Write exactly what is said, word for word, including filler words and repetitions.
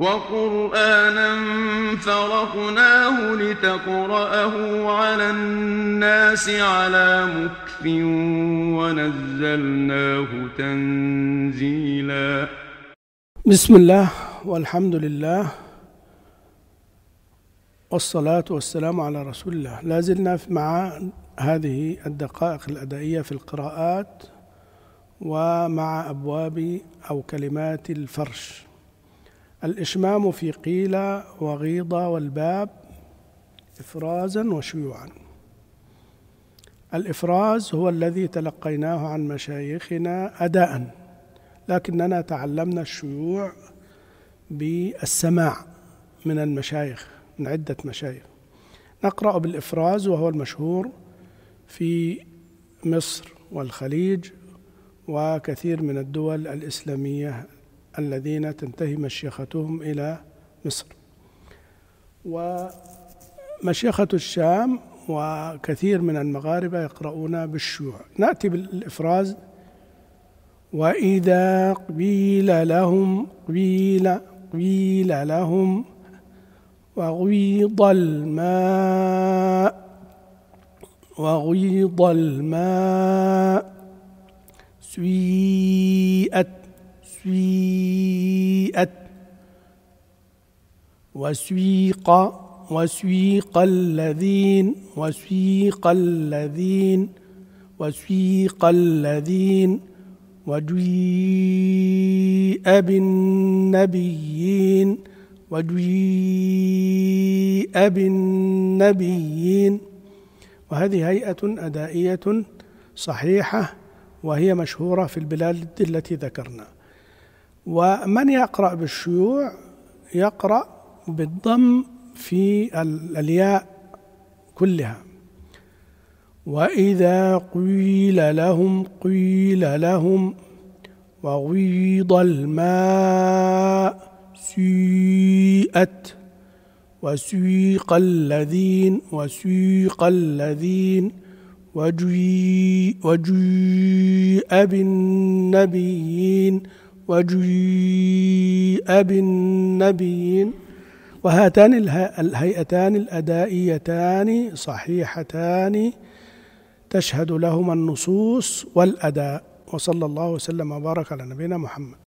وقرآنا فرقناه لتقرأه على الناس على مكث ونزلناه تنزيلا. بسم الله والحمد لله والصلاة والسلام على رسول الله. لا زلنا مع هذه الدقائق الأدائية في القراءات ومع أبواب أو كلمات الفرش. الإشمام في قيل وغيض والباب إفرازا وشيوعا. الإفراز هو الذي تلقيناه عن مشايخنا أداء، لكننا تعلمنا الشيوع بالسماع من المشايخ، من عدة مشايخ. نقرأ بالإفراز وهو المشهور في مصر والخليج وكثير من الدول الإسلامية الذين تنتهي مشيختهم إلى مصر، ومشيخة الشام وكثير من المغاربة يقرؤون بالشيوع. نأتي بالإفراز: وإذا قيل لهم قيل قيل لهم وغيض الماء وغيض الماء سيئت سيئت وسيق وسيق الذين وسيق الذين وسيق الذين وجيء بالنبيين وجيء بالنبيين. وهذه هيئة أدائية صحيحة وهي مشهورة في البلاد التي ذكرنا. ومن يقرأ بالشيوع يقرأ بالضم في الياء كلها. وإذا قيل لهم قيل لهم وغيض الماء سيئت وسيق الذين وسيق الذين وجيء وجيء بالنبيين وجيء بالنبيين. وهاتان الهيئتان الأدائيتان صحيحتان تشهد لهما النصوص والأداء. وصلى الله وسلم وبارك على نبينا محمد.